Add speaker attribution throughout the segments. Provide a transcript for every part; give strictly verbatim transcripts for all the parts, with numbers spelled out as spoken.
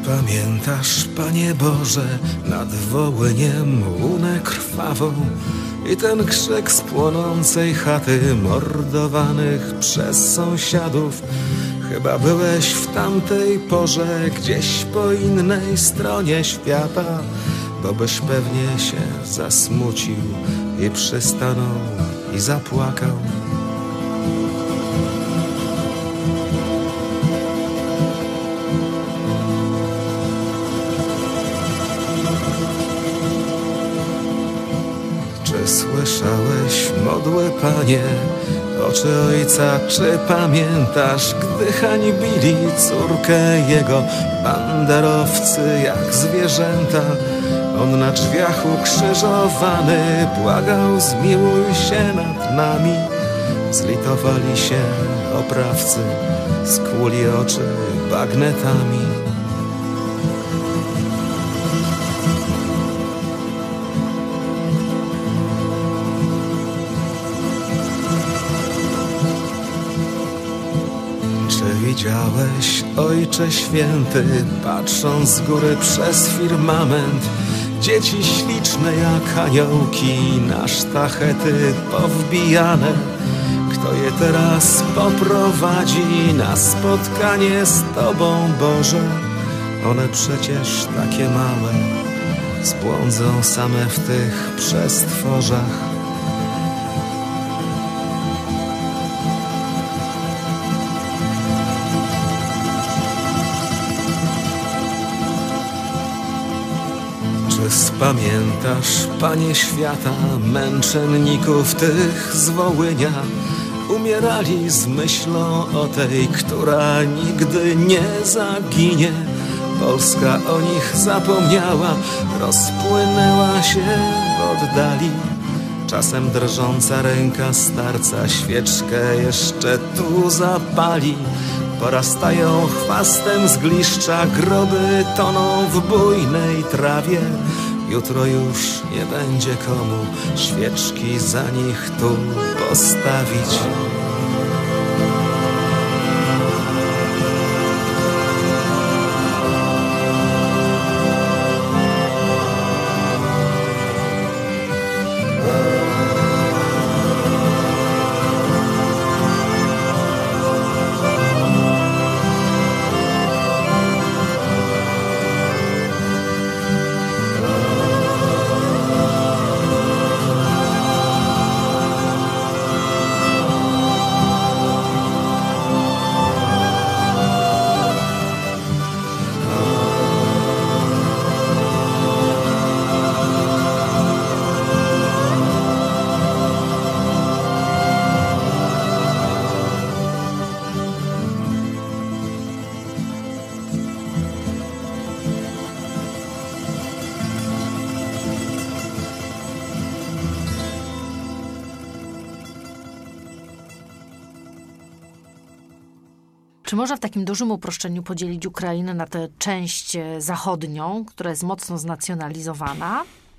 Speaker 1: Pamiętasz, Panie Boże, nad Wołyniem łunę krwawą i ten krzyk z płonącej chaty mordowanych przez sąsiadów? Chyba byłeś w tamtej porze gdzieś po innej stronie świata, bo byś pewnie się zasmucił i przystanął i zapłakał. Czy słyszałeś modły, Panie, oczy Ojca? Czy pamiętasz, gdy hańbili córkę Jego banderowcy jak zwierzęta? On na drzwiach ukrzyżowany błagał: zmiłuj się nad nami. Zlitowali się oprawcy, skłuli oczy bagnetami. Widziałeś, Ojcze Święty, patrząc z góry przez firmament, dzieci śliczne jak aniołki na sztachety powbijane? Kto je teraz poprowadzi na spotkanie z Tobą, Boże? One przecież takie małe, zbłądzą same w tych przestworzach. Pamiętasz, Panie Świata, męczenników tych z Wołynia? Umierali z myślą o tej, która nigdy nie zaginie. Polska o nich zapomniała, rozpłynęła się w oddali. Czasem drżąca ręka starca świeczkę jeszcze tu zapali. Porastają chwastem zgliszcza, groby toną w bujnej trawie. Jutro już nie będzie komu świeczki za nich tu postawić.
Speaker 2: Czy można w takim dużym uproszczeniu podzielić Ukrainę na tę część zachodnią, która jest mocno znacjonalizowana,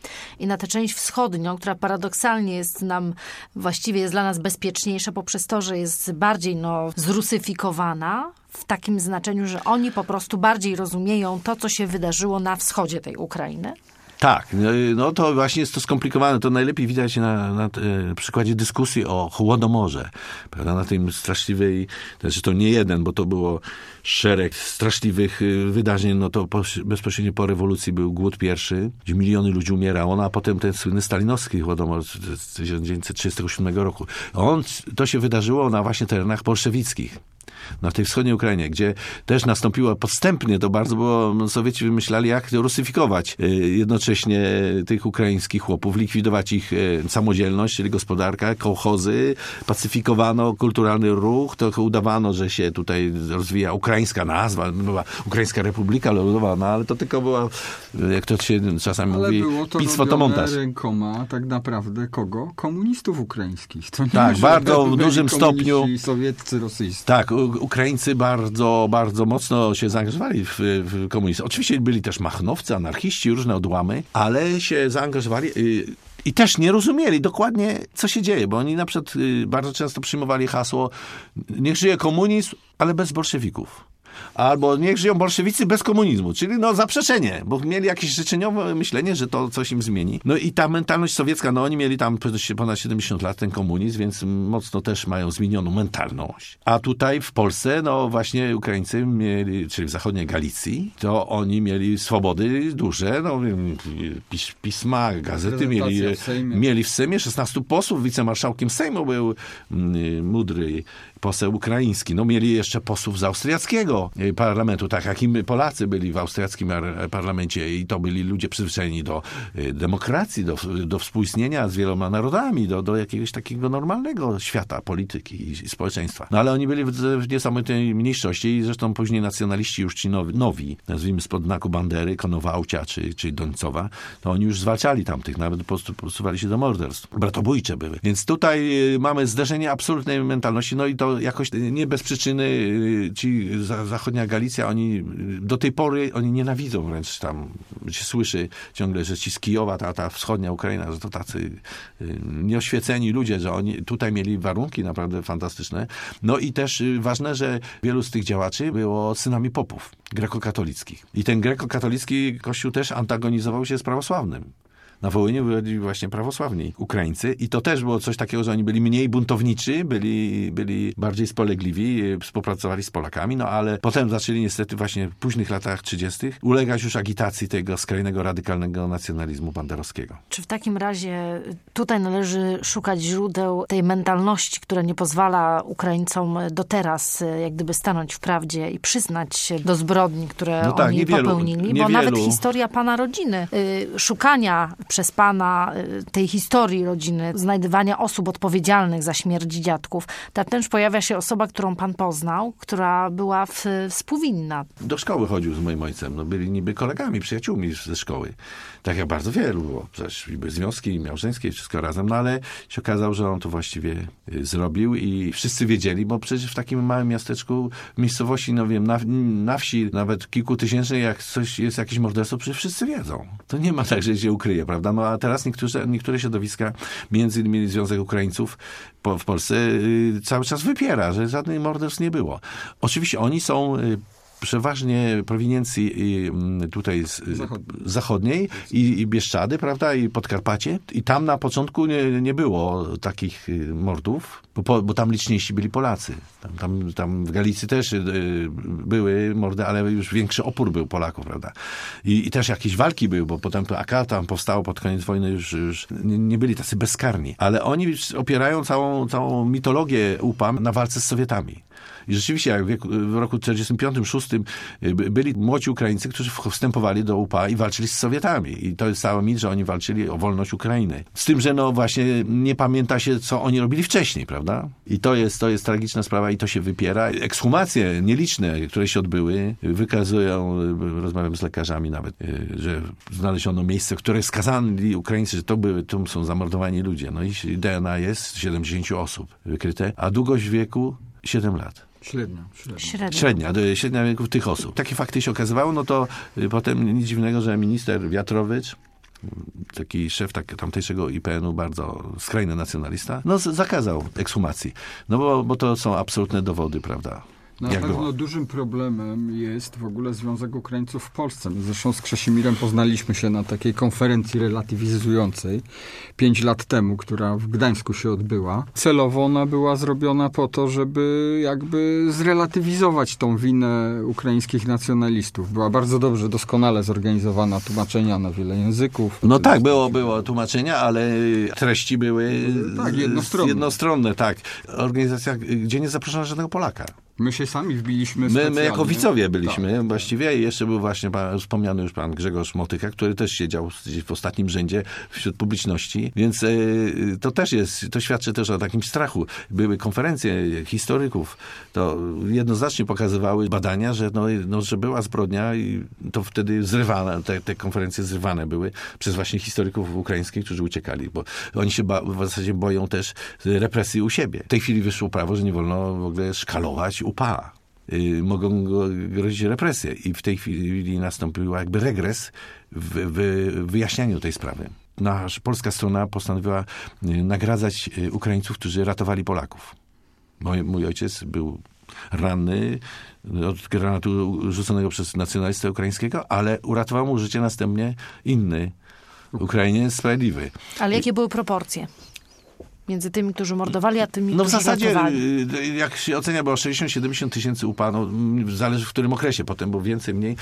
Speaker 2: i na tę część wschodnią, która paradoksalnie jest nam, właściwie jest dla nas bezpieczniejsza poprzez to, że jest bardziej no, zrusyfikowana, w takim znaczeniu, że oni po prostu bardziej rozumieją to, co się wydarzyło na wschodzie tej Ukrainy?
Speaker 3: Tak, no to właśnie jest to skomplikowane. To najlepiej widać na, na e, przykładzie dyskusji o Chłodomorze. Prawda? Na tym straszliwej, znaczy to nie jeden, bo to było szereg straszliwych wydarzeń. No to po, bezpośrednio po rewolucji był głód pierwszy, gdzie miliony ludzi umierało, no a potem ten słynny stalinowski Chłodomor z tysiąc dziewięćset trzydziestego siódmego roku. On, to się wydarzyło na właśnie terenach bolszewickich. Na tej wschodniej Ukrainie, gdzie też nastąpiło podstępnie to bardzo, bo Sowieci wymyślali, jak rusyfikować jednocześnie tych ukraińskich chłopów, likwidować ich samodzielność, czyli gospodarka, kołchozy, pacyfikowano kulturalny ruch, to udawano, że się tutaj rozwija ukraińska nazwa, była Ukraińska Republika Ludowa, no ale to tylko była, jak to się czasami
Speaker 4: ale
Speaker 3: mówi, pic fotomontaż.
Speaker 4: Rękoma tak naprawdę kogo? Komunistów ukraińskich. To nie
Speaker 3: tak, bardzo w dużym stopniu.
Speaker 4: Sowieccy, rosyjscy.
Speaker 3: Tak, Ukraińcy bardzo, bardzo mocno się zaangażowali w, w komunizm. Oczywiście byli też machnowcy, anarchiści, różne odłamy, ale się zaangażowali i też nie rozumieli dokładnie, co się dzieje, bo oni na przykład bardzo często przyjmowali hasło: niech żyje komunizm, ale bez bolszewików. Albo niech żyją bolszewicy bez komunizmu, czyli no zaprzeczenie, bo mieli jakieś życzeniowe myślenie, że to coś im zmieni. No i ta mentalność sowiecka, no oni mieli tam ponad siedemdziesiąt lat ten komunizm, więc mocno też mają zmienioną mentalność. A tutaj w Polsce, no właśnie Ukraińcy mieli, czyli w zachodniej Galicji, to oni mieli swobody duże, no pis, pisma, gazety mieli
Speaker 4: w Sejmie.
Speaker 3: mieli w Sejmie szesnastu posłów, wicemarszałkiem Sejmu był mądry poseł ukraiński. No mieli jeszcze posłów z austriackiego parlamentu, tak jak i Polacy byli w austriackim parlamencie i to byli ludzie przyzwyczajeni do demokracji, do, do współistnienia z wieloma narodami, do, do jakiegoś takiego normalnego świata polityki i, i społeczeństwa. No ale oni byli w, w niesamowitej mniejszości i zresztą później nacjonaliści już ci nowi, nowi nazwijmy spod znaku Bandery, Konowałcia czy, czy Dońcowa, to oni już zwalczali tamtych, nawet po prostu posuwali się do morderstw. Bratobójcze były. Więc tutaj mamy zderzenie absolutnej mentalności, no i to jakoś nie bez przyczyny ci zachodnia Galicja, oni do tej pory oni nienawidzą wręcz tam, się słyszy ciągle, że ci z Kijowa, ta, ta wschodnia Ukraina, że to tacy nieoświeceni ludzie, że oni tutaj mieli warunki naprawdę fantastyczne. No i też ważne, że wielu z tych działaczy było synami popów grekokatolickich. I ten grekokatolicki kościół też antagonizował się z prawosławnym. Na Wołyniu byli właśnie prawosławni Ukraińcy i to też było coś takiego, że oni byli mniej buntowniczy, byli, byli bardziej spolegliwi, współpracowali z Polakami, no ale potem zaczęli niestety właśnie w późnych latach trzydziestych ulegać już agitacji tego skrajnego, radykalnego nacjonalizmu banderowskiego.
Speaker 2: Czy w takim razie tutaj należy szukać źródeł tej mentalności, która nie pozwala Ukraińcom do teraz jak gdyby stanąć w prawdzie i przyznać się do zbrodni, które
Speaker 3: no tak,
Speaker 2: oni
Speaker 3: niewielu,
Speaker 2: popełnili?
Speaker 3: niewielu.
Speaker 2: Bo nawet historia pana rodziny, y, szukania przez pana tej historii rodziny, znajdywania osób odpowiedzialnych za śmierć dziadków. Tam też pojawia się osoba, którą pan poznał, która była w, współwinna.
Speaker 3: Do szkoły chodził z moim ojcem. No, byli niby kolegami, przyjaciółmi ze szkoły. Tak jak bardzo wielu było. Przecież były związki małżeńskie, wszystko razem. No ale się okazało, że on to właściwie zrobił i wszyscy wiedzieli, bo przecież w takim małym miasteczku, w miejscowości, no wiem, na, na wsi, nawet kilkutysięcznej, jak coś jest jakieś morderstwo, przecież wszyscy wiedzą. To nie ma tak, że się ukryje, prawda? No a teraz niektóre, niektóre środowiska, między innymi Związek Ukraińców po, w Polsce, yy, cały czas wypiera, że żadnych morderstw nie było. Oczywiście oni są yy, przeważnie prowiniencji tutaj z zachodniej i, i Bieszczady, prawda, i Podkarpacie. I tam na początku nie, nie było takich mordów, bo, bo tam liczniejsi byli Polacy. Tam, tam, tam w Galicji też były mordy, ale już większy opór był Polaków, prawda. I, i też jakieś walki były, bo potem A K tam powstało pod koniec wojny, już, już nie, nie byli tacy bezkarni. Ale oni opierają całą, całą mitologię U P A na walce z Sowietami. I rzeczywiście jak w, wieku, w roku czterdziestym piątym szóstym byli młodzi Ukraińcy, którzy wstępowali do U P A i walczyli z Sowietami. I to jest cały mit, że oni walczyli o wolność Ukrainy. Z tym, że no właśnie nie pamięta się, co oni robili wcześniej, prawda? I to jest, to jest tragiczna sprawa i to się wypiera. Ekshumacje nieliczne, które się odbyły, wykazują, rozmawiam z lekarzami nawet, że znaleziono miejsce, które skazali Ukraińcy, że to były, to są zamordowani ludzie. No i D N A jest siedemdziesiąt osób wykryte, a długość wieku siedem lat.
Speaker 4: Średnia. Średnia.
Speaker 2: Średnia.
Speaker 3: Średnia, średnia wieku tych osób. Takie fakty się okazywało, no to potem nic dziwnego, że minister Wiatrowicz, taki szef tak, tamtejszego I P N u, bardzo skrajny nacjonalista, no zakazał ekshumacji. No bo, bo to są absolutne dowody, prawda?
Speaker 4: Na
Speaker 3: Jak
Speaker 4: pewno
Speaker 3: było?
Speaker 4: dużym problemem jest w ogóle Związek Ukraińców w Polsce. My zresztą z Krzesimirem poznaliśmy się na takiej konferencji relatywizującej pięć lat temu, która w Gdańsku się odbyła. Celowo ona była zrobiona po to, żeby jakby zrelatywizować tą winę ukraińskich nacjonalistów. Była bardzo dobrze, doskonale zorganizowana, tłumaczenia na wiele języków.
Speaker 3: No tak, było, było tłumaczenia, ale treści były
Speaker 4: tak, jednostronne.
Speaker 3: jednostronne, tak. Organizacja, gdzie nie zaproszono żadnego Polaka.
Speaker 4: My się sami wbiliśmy
Speaker 3: My, my jako widzowie byliśmy
Speaker 4: tak,
Speaker 3: właściwie i jeszcze był właśnie pan, wspomniany już pan Grzegorz Motyka, który też siedział w ostatnim rzędzie wśród publiczności, więc y, to też jest, to świadczy też o takim strachu. Były konferencje historyków, to jednoznacznie pokazywały badania, że, no, no, że była zbrodnia i to wtedy zrywane, te, te konferencje zrywane były przez właśnie historyków ukraińskich, którzy uciekali, bo oni się ba- w zasadzie boją też represji u siebie. W tej chwili wyszło prawo, że nie wolno w ogóle szkalować U P A. Yy, mogą go grozić represje. I w tej chwili nastąpił jakby regres w, w wyjaśnianiu tej sprawy. Nasza polska strona postanowiła nagradzać Ukraińców, którzy ratowali Polaków. Mój, mój ojciec był ranny od granatu rzuconego przez nacjonalistę ukraińskiego, ale uratował mu życie następnie inny Ukrainiec sprawiedliwy.
Speaker 2: Ale jakie były proporcje między tymi, którzy mordowali, a tymi,
Speaker 3: no w
Speaker 2: którzy
Speaker 3: zasadzie,
Speaker 2: ratowali?
Speaker 3: jak się ocenia, było sześćdziesiąt siedemdziesiąt tysięcy U P A, no, zależy w którym okresie, potem było więcej, mniej,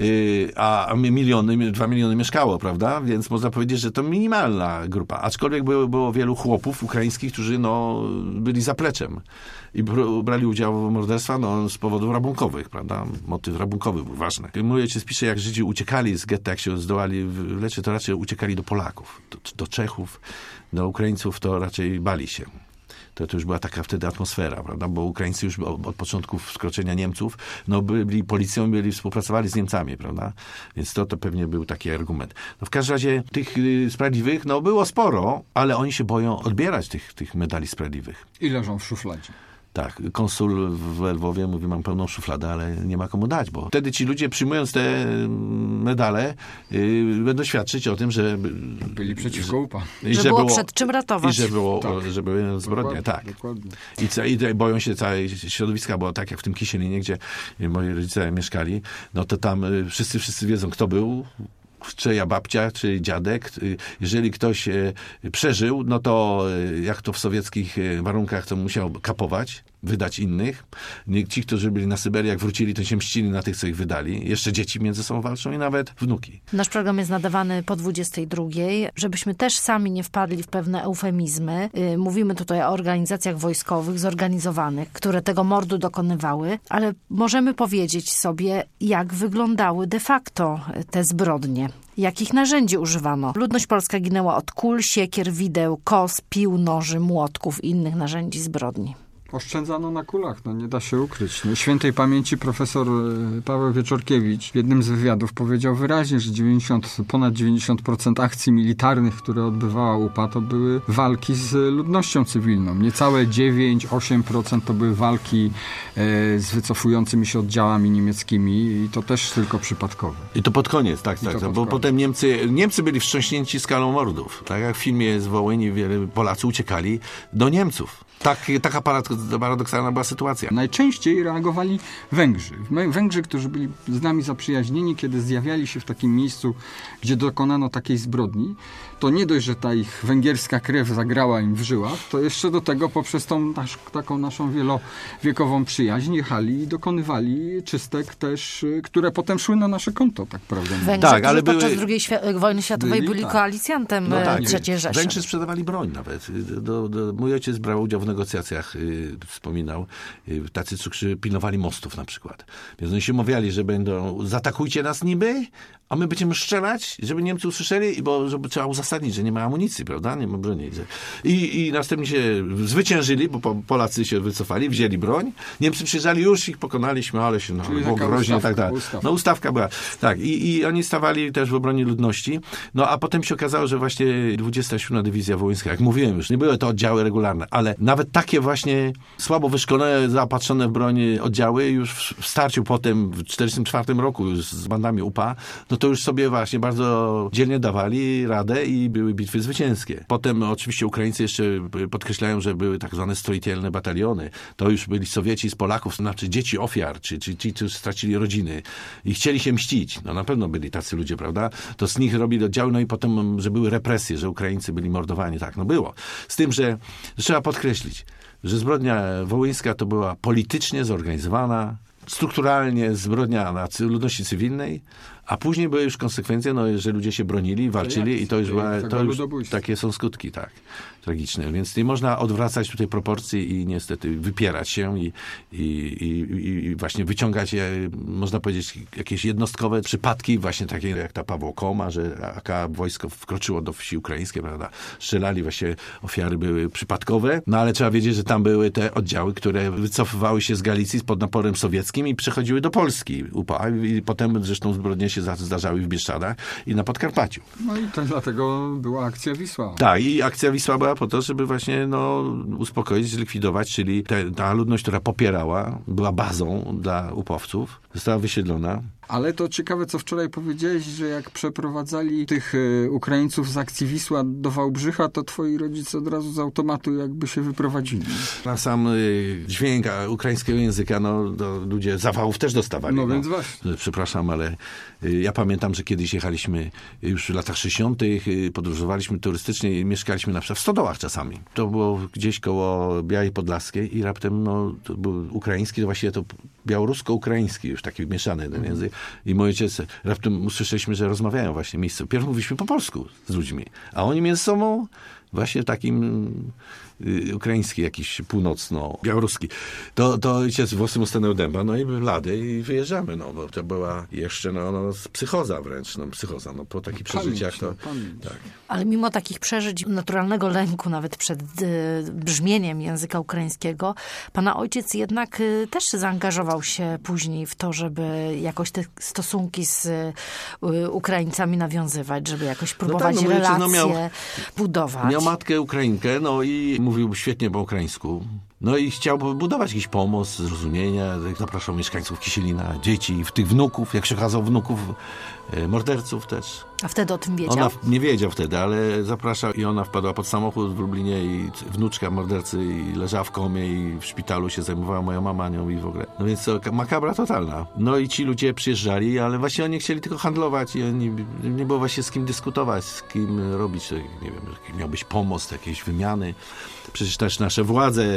Speaker 3: a miliony, dwa miliony mieszkało, prawda? Więc można powiedzieć, że to minimalna grupa. Aczkolwiek było, było wielu chłopów ukraińskich, którzy no, byli zapleczem i brali udział w morderstwach no, z powodów rabunkowych, prawda? Motyw rabunkowy był ważny. Mój ojciec pisze, jak Żydzi uciekali z getta, jak się zdołali wlecieć, to raczej uciekali do Polaków, do, do Czechów, do Ukraińców to raczej bali się. To, to już była taka wtedy atmosfera, prawda? Bo Ukraińcy już od, od początku wkroczenia Niemców no, byli policją, byli, współpracowali z Niemcami, prawda? Więc to, to pewnie był taki argument. No, w każdym razie tych y, sprawiedliwych no, było sporo, ale oni się boją odbierać tych, tych medali sprawiedliwych.
Speaker 4: I leżą w szufladzie.
Speaker 3: Tak, konsul w Lwowie mówi, mam pełną szufladę, ale nie ma komu dać, bo wtedy ci ludzie przyjmując te medale yy, będą świadczyć o tym, że
Speaker 4: byli przeciwko U P A.
Speaker 3: I
Speaker 2: że, że było, było przed czym ratować.
Speaker 3: I że było,
Speaker 4: tak.
Speaker 3: że były zbrodnie, tak.
Speaker 4: Dokładnie.
Speaker 3: I, I boją się całej środowiska, bo tak jak w tym Kisielinie, gdzie moi rodzice mieszkali, no to tam wszyscy, wszyscy wiedzą, kto był, czyja babcia, czy dziadek. Jeżeli ktoś przeżył, no to jak to w sowieckich warunkach, to musiał kapować, wydać innych. Ci, którzy byli na Syberii, jak wrócili, to się mścili na tych, co ich wydali. Jeszcze dzieci między sobą walczą i nawet wnuki.
Speaker 2: Nasz program jest nadawany po dwudziestej drugiej. Żebyśmy też sami nie wpadli w pewne eufemizmy. Mówimy tutaj o organizacjach wojskowych, zorganizowanych, które tego mordu dokonywały, ale możemy powiedzieć sobie, jak wyglądały de facto te zbrodnie. Jakich narzędzi używano? Ludność polska ginęła od kul, siekier, wideł, kos, pił, noży, młotków i innych narzędzi zbrodni.
Speaker 4: Oszczędzano na kulach, no nie da się ukryć. No, świętej pamięci profesor Paweł Wieczorkiewicz w jednym z wywiadów powiedział wyraźnie, że dziewięćdziesiąt, ponad dziewięćdziesiąt procent akcji militarnych, które odbywała U P A, to były walki z ludnością cywilną. Niecałe dziewięć do ośmiu procent to były walki e, z wycofującymi się oddziałami niemieckimi i to też tylko przypadkowe.
Speaker 3: I to pod koniec, tak, tak, tak bo potem Niemcy, Niemcy byli wstrząśnięci skalą mordów. Tak jak w filmie z Wołyni wiele Polacy uciekali do Niemców. Tak, taka paradoksalna była sytuacja.
Speaker 4: Najczęściej reagowali Węgrzy. Węgrzy, którzy byli z nami zaprzyjaźnieni, kiedy zjawiali się w takim miejscu, gdzie dokonano takiej zbrodni, to nie dość, że ta ich węgierska krew zagrała im w żyłach, to jeszcze do tego poprzez tą nasz, taką naszą wielowiekową przyjaźń jechali i dokonywali czystek też, które potem szły na nasze konto, tak prawda?
Speaker 2: Węgrzy, tak, ale podczas były... drugiej świ- wojny światowej byli, byli tak. koalicjantem no tak, trzeciej Rzeszy.
Speaker 3: Węgrzy sprzedawali broń nawet. Do, do, mój ojciec brał udział w negocjacjach, yy, wspominał, yy, tacy, którzy pilnowali mostów na przykład. Więc oni się umawiali, że będą, zaatakujcie nas niby, a my będziemy strzelać, żeby Niemcy usłyszeli, bo żeby trzeba uzasadnić, że nie ma amunicji, prawda? Nie ma broni. I, i następnie się zwyciężyli, bo Polacy się wycofali, wzięli broń. Niemcy przyjeżdżali, już ich pokonaliśmy, ale się no, było groźnie. Tak, tak. No ustawka była. Tak. I, I oni stawali też w obronie ludności. No a potem się okazało, że właśnie dwudziesta siódma Dywizja Wołyńska, jak mówiłem już, nie były to oddziały regularne, ale nawet takie właśnie słabo wyszkolone, zaopatrzone w broń oddziały już w starciu potem w czterdziestym czwartym roku już z bandami U P A, no to już sobie właśnie bardzo dzielnie dawali radę i były bitwy zwycięskie. Potem oczywiście Ukraińcy jeszcze podkreślają, że były tak zwane stroitelne bataliony. To już byli Sowieci z Polaków, znaczy dzieci ofiar, czy ci, ci, którzy stracili rodziny i chcieli się mścić. No na pewno byli tacy ludzie, prawda? To z nich robili oddziały, no i potem, że były represje, że Ukraińcy byli mordowani. Tak, no było. Z tym, że, że trzeba podkreślić, że zbrodnia wołyńska to była politycznie zorganizowana, strukturalnie zbrodnia na ludności cywilnej, a później były już konsekwencje, no, że ludzie się bronili, walczyli i to już, była, to już takie są skutki, tak, tragiczne. Więc nie można odwracać tutaj proporcji i niestety wypierać się i, i, i, i właśnie wyciągać, można powiedzieć, jakieś jednostkowe przypadki, właśnie takie jak ta Pawło Koma, że A wojsko wkroczyło do wsi ukraińskiej, prawda, strzelali, właśnie ofiary były przypadkowe, no ale trzeba wiedzieć, że tam były te oddziały, które wycofywały się z Galicji pod naporem sowieckim i przechodziły do Polski U P A i potem zresztą zbrodnie się zdarzały w Bieszczadach i na Podkarpaciu.
Speaker 4: No i to dlatego była akcja Wisła.
Speaker 3: Tak, i akcja Wisła była po to, żeby właśnie no, uspokoić, zlikwidować, czyli te, ta ludność, która popierała, była bazą dla upowców, została wysiedlona.
Speaker 4: Ale to ciekawe, co wczoraj powiedziałeś, że jak przeprowadzali tych y, Ukraińców z akcji Wisła do Wałbrzycha, to twoi rodzice od razu z automatu jakby się wyprowadzili.
Speaker 3: Na sam y, dźwięk ukraińskiego języka, no to ludzie zawałów też dostawali.
Speaker 4: No,
Speaker 3: no
Speaker 4: więc właśnie.
Speaker 3: Przepraszam, ale y, ja pamiętam, że kiedyś jechaliśmy już w latach sześćdziesiątych, y, podróżowaliśmy turystycznie i mieszkaliśmy na przykład w Stodołach czasami. To było gdzieś koło Białej Podlaskiej i raptem, no, to był ukraiński, to właściwie to białorusko-ukraiński, już taki mieszany ten język. I mój ojciec, raptem usłyszeliśmy, że rozmawiają właśnie miejsce. Pierw mówiliśmy po polsku z ludźmi, a oni między sobą właśnie takim y, ukraiński, jakiś północno-białoruski. To, to ojciec włosem stanął dęba, no i lady i wyjeżdżamy, no bo to była jeszcze no, no, psychoza wręcz, no psychoza, no po takich
Speaker 4: Pamięć,
Speaker 3: przeżyciach to...
Speaker 4: pamięć.
Speaker 3: Tak.
Speaker 2: Ale mimo takich przeżyć, naturalnego lęku nawet przed y, brzmieniem języka ukraińskiego, pana ojciec jednak y, też zaangażował się później w to, żeby jakoś te stosunki z y, Ukraińcami nawiązywać, żeby jakoś próbować
Speaker 3: no tak, no,
Speaker 2: relacje
Speaker 3: no miał,
Speaker 2: budować.
Speaker 3: Miał matkę Ukrainkę, no i mówił świetnie po ukraińsku. No i chciał budować jakiś pomost, zrozumienia. Zapraszał mieszkańców Kisielina, dzieci, w tych wnuków, jak się okazał, wnuków morderców też.
Speaker 2: A wtedy o tym wiedział?
Speaker 3: Ona nie wiedział wtedy, ale zapraszał i ona wpadła pod samochód w Lublinie i wnuczka mordercy i leżała w komie i w szpitalu się zajmowała moja mama nią i w ogóle. No więc to makabra totalna. No i ci ludzie przyjeżdżali, ale właśnie oni chcieli tylko handlować i oni, nie było właśnie z kim dyskutować, z kim robić, nie wiem, miał być pomost, jakieś wymiany. Przecież też nasze władze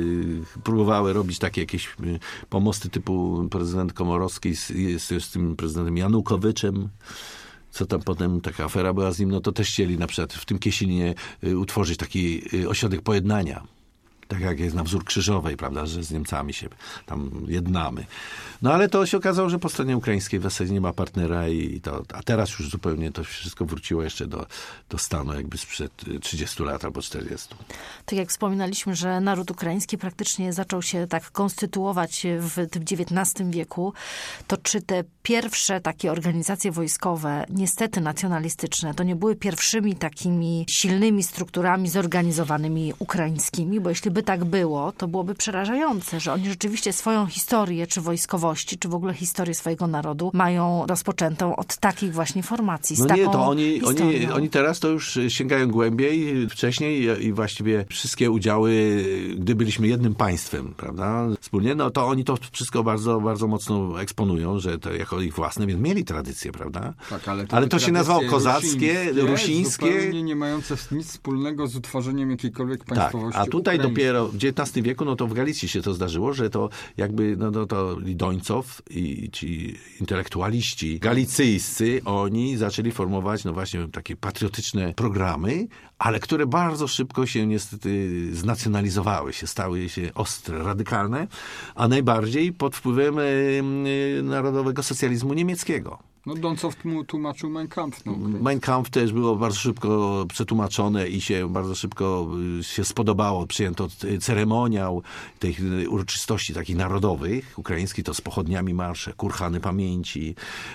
Speaker 3: próbowały robić takie jakieś pomosty typu prezydent Komorowski z, z, z tym prezydentem Janukowiczem. Co tam potem taka afera była z nim, no to też chcieli na przykład w tym Kiesilinie utworzyć taki ośrodek pojednania. Tak jak jest na wzór Krzyżowej, prawda, że z Niemcami się tam jednamy. No ale to się okazało, że po stronie ukraińskiej w zasadzie nie ma partnera i to, a teraz już zupełnie to wszystko wróciło jeszcze do, do stanu jakby sprzed trzydziestu lat albo czterdziestu.
Speaker 2: Tak jak wspominaliśmy, że naród ukraiński praktycznie zaczął się tak konstytuować w tym dziewiętnastym wieku, to czy te pierwsze takie organizacje wojskowe, niestety nacjonalistyczne, to nie były pierwszymi takimi silnymi strukturami zorganizowanymi ukraińskimi, bo jeśli by tak było, to byłoby przerażające, że oni rzeczywiście swoją historię, czy wojskowości, czy w ogóle historię swojego narodu mają rozpoczętą od takich właśnie formacji. Z
Speaker 3: no
Speaker 2: taką
Speaker 3: nie, to oni, oni,
Speaker 2: historią.
Speaker 3: oni teraz to już sięgają głębiej, wcześniej i właściwie wszystkie udziały, gdy byliśmy jednym państwem, prawda, wspólnie, no to oni to wszystko bardzo, bardzo mocno eksponują, że to jako ich własne, więc mieli tradycję, prawda?
Speaker 4: Tak, ale to,
Speaker 3: ale to się nazywało kozackie,
Speaker 4: rusińskie,
Speaker 3: rusińskie.
Speaker 4: Zupełnie nie mające nic wspólnego z utworzeniem jakiejkolwiek państwowości.
Speaker 3: Tak, a tutaj
Speaker 4: ukraińskiej.
Speaker 3: dopiero w dziewiętnastym wieku, no to w Galicji się to zdarzyło, że to jakby, no, no to Lidońcow i ci intelektualiści galicyjscy, oni zaczęli formować, no właśnie, takie patriotyczne programy, ale które bardzo szybko się niestety znacjonalizowały, się stały się ostre, radykalne, a najbardziej pod wpływem y, y, narodowego socjalizmu niemieckiego.
Speaker 4: No Doncow tłumaczył Mein Kampf. No.
Speaker 3: Mein Kampf też było bardzo szybko przetłumaczone i się bardzo szybko się spodobało. Przyjęto ceremoniał tych uroczystości takich narodowych, ukraińskich, to z pochodniami marsze, kurhany pamięci,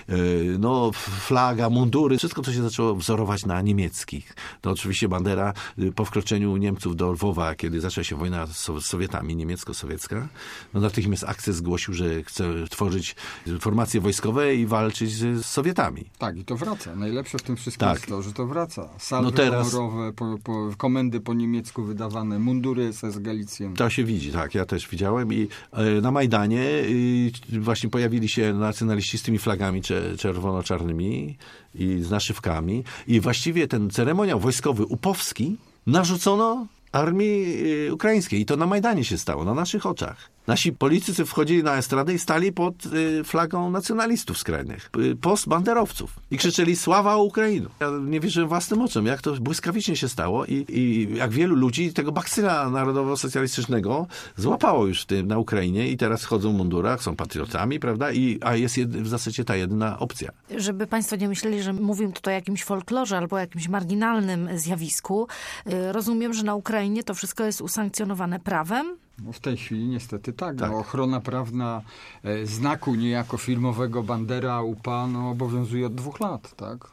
Speaker 3: no flaga, mundury, wszystko to się zaczęło wzorować na niemieckich. To oczywiście Bandera po wkroczeniu Niemców do Lwowa, kiedy zaczęła się wojna z Sowietami, niemiecko-sowiecka, no natychmiast akces zgłosił, że chce tworzyć formacje wojskowe i walczyć z z Sowietami.
Speaker 4: Tak, i to wraca. Najlepsze w tym wszystkim
Speaker 3: tak.
Speaker 4: jest to, że to wraca. Salwy
Speaker 3: no teraz...
Speaker 4: honorowe, po, po, komendy po niemiecku wydawane, mundury S S Galicjen.
Speaker 3: To się widzi, tak. Ja też widziałem i e, na Majdanie e, właśnie pojawili się nacjonaliści z tymi flagami cze, czerwono-czarnymi i z naszywkami i właściwie ten ceremoniał wojskowy upowski narzucono armii e, ukraińskiej i to na Majdanie się stało, na naszych oczach. Nasi politycy wchodzili na estradę i stali pod y, flagą nacjonalistów skrajnych, y, postbanderowców i krzyczeli sława Ukrainy. Ja nie wierzyłem własnym oczom, jak to błyskawicznie się stało i, i jak wielu ludzi tego bakcyla narodowo-socjalistycznego złapało już w tym, na Ukrainie i teraz chodzą w mundurach, są patriotami, prawda? I, a jest jed, w zasadzie ta jedyna opcja.
Speaker 2: Żeby państwo nie myśleli, że mówimy tutaj o jakimś folklorze albo o jakimś marginalnym zjawisku, y, rozumiem, że na Ukrainie to wszystko jest usankcjonowane prawem?
Speaker 4: No w tej chwili niestety tak.
Speaker 3: tak.
Speaker 4: No, ochrona prawna e, znaku niejako filmowego Bandera U P A no, obowiązuje od dwóch lat, tak?
Speaker 3: Tak.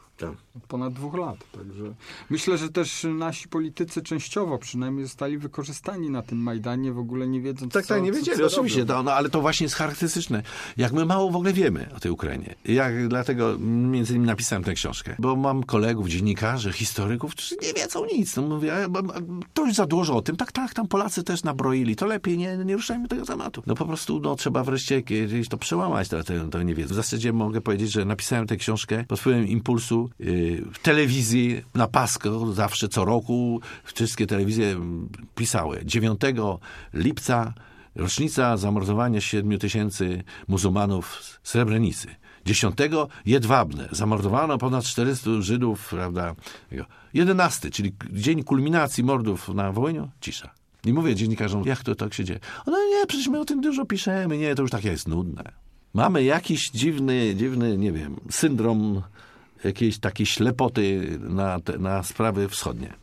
Speaker 4: Od ponad dwóch lat. Także myślę, że też nasi politycy częściowo przynajmniej zostali wykorzystani na tym Majdanie, w ogóle nie wiedząc,
Speaker 3: Tak,
Speaker 4: co,
Speaker 3: tak, nie
Speaker 4: co,
Speaker 3: wiedzieli,
Speaker 4: co
Speaker 3: oczywiście,
Speaker 4: robią.
Speaker 3: to, no, ale to właśnie jest charakterystyczne. Jak my mało w ogóle wiemy o tej Ukrainie. Jak dlatego między innymi napisałem tę książkę, bo mam kolegów, dziennikarzy, historyków, którzy nie wiedzą nic. No mówię, a, a, to już za dużo o tym. Tak, tak, tam Polacy też nabroili. To lepiej nie, nie ruszajmy tego tematu. No po prostu no, trzeba wreszcie kiedyś to przełamać, to, to, to nie wiedzą. W zasadzie mogę powiedzieć, że napisałem tę książkę pod wpływem impulsu yy, w telewizji, na pasku, zawsze co roku wszystkie telewizje pisały. dziewiątego lipca rocznica zamordowania siedmiu tysięcy muzułmanów z Srebrenicy. dziesiątego Jedwabne. Zamordowano ponad czterystu Żydów, prawda. jedenasty, czyli dzień kulminacji mordów na Wołyniu, cisza. I mówię dziennikarzom, jak to tak się dzieje? No nie, przecież my o tym dużo piszemy. Nie, to już takie jest nudne. Mamy jakiś dziwny, dziwny, nie wiem, syndrom jakiejś takiej ślepoty na, te, na sprawy wschodnie.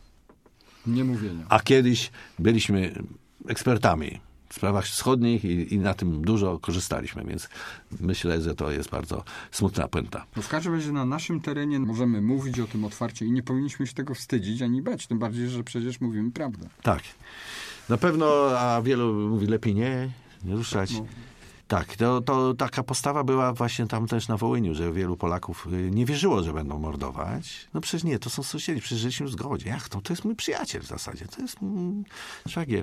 Speaker 4: Nie mówienia.
Speaker 3: A kiedyś byliśmy ekspertami w sprawach wschodnich i, i na tym dużo korzystaliśmy, więc myślę, że to jest bardzo smutna puenta.
Speaker 4: No w każdym razie na naszym terenie możemy mówić o tym otwarcie i nie powinniśmy się tego wstydzić ani bać, tym bardziej, że przecież mówimy prawdę.
Speaker 3: Tak. Na pewno, a wielu mówi lepiej nie, nie ruszać.
Speaker 4: No.
Speaker 3: Tak, to, to taka postawa była właśnie tam też na Wołyniu, że wielu Polaków nie wierzyło, że będą mordować. No przecież nie, to są sąsiedzi, przecież żyliśmy w zgodzie. Jak to? To jest mój przyjaciel w zasadzie, to jest mm, szwagier.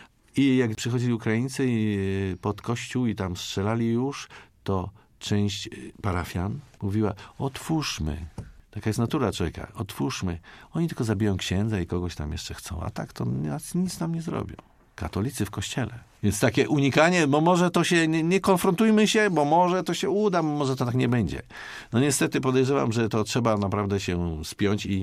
Speaker 3: I jak przychodzili Ukraińcy i pod kościół i tam strzelali już, to część parafian mówiła, otwórzmy. Taka jest natura człowieka, otwórzmy. Oni tylko zabiją księdza i kogoś tam jeszcze chcą, a tak to nic, nic nam nie zrobią. Katolicy w kościele. Więc takie unikanie, bo może to się, nie, nie konfrontujmy się, bo może to się uda, może to tak nie będzie. No niestety podejrzewam, że to trzeba naprawdę się spiąć i,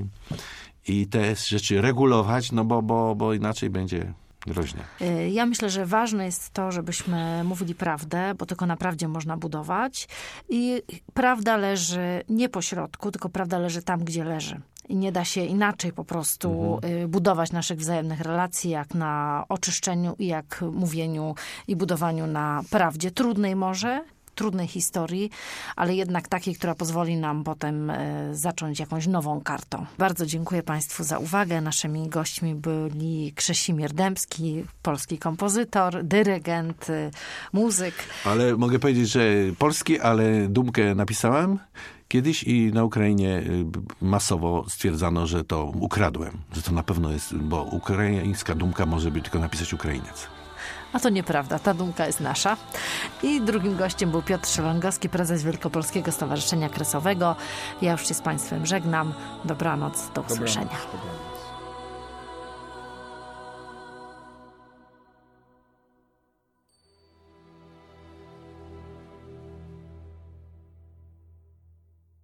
Speaker 3: i te rzeczy regulować, no bo, bo, bo inaczej będzie groźnie.
Speaker 2: Ja myślę, że ważne jest to, żebyśmy mówili prawdę, bo tylko na prawdzie można budować. I prawda leży nie po środku, tylko prawda leży tam, gdzie leży. I nie da się inaczej po prostu mhm. budować naszych wzajemnych relacji, jak na oczyszczeniu i jak mówieniu i budowaniu na prawdzie. Trudnej może, trudnej historii, ale jednak takiej, która pozwoli nam potem zacząć jakąś nową kartą. Bardzo dziękuję Państwu za uwagę. Naszymi gośćmi byli Krzesimir Dębski, polski kompozytor, dyrygent, muzyk.
Speaker 3: Ale mogę powiedzieć, że polski, ale dumkę napisałem kiedyś i na Ukrainie masowo stwierdzano, że to ukradłem, że to na pewno jest, bo ukraińska dumka może być tylko napisać Ukrainiec.
Speaker 2: A to nieprawda, ta dumka jest nasza. I drugim gościem był Piotr Szelongowski, prezes Wielkopolskiego Stowarzyszenia Kresowego. Ja już się z Państwem żegnam. Dobranoc, do usłyszenia.
Speaker 4: Dobranoc, dobranoc.